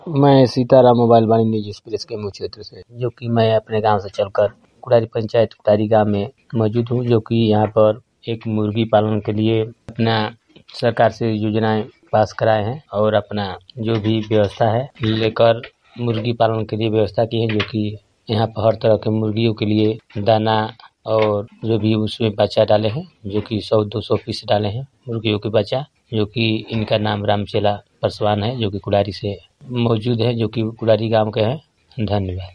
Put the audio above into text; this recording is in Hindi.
मैं Sitaram mobile Vani news express के मुख्य क्षेत्र से, जो कि मैं अपने गांव से चलकर कुड़ारी पंचायत कुड़ारी गांव में मौजूद हूं, जो कि यहां पर एक मुर्गी पालन के लिए अपना सरकार से योजनाएं पास कराए हैं और अपना जो भी व्यवस्था है लेकर मुर्गी पालन के लिए व्यवस्था की है, जो कि यहाँ पर हर तरह के मुर्गियों के लिए दाना और जो भी उसमें बच्चा डाले हैं, जो कि 100-200 पीस डाले हैं मुर्गियों के बच्चा, जो कि इनका नाम रामचेला पासवान है, जो कि कुड़ारी से मौजूद है, जो कि कुड़ारी गांव के हैं। धन्यवाद।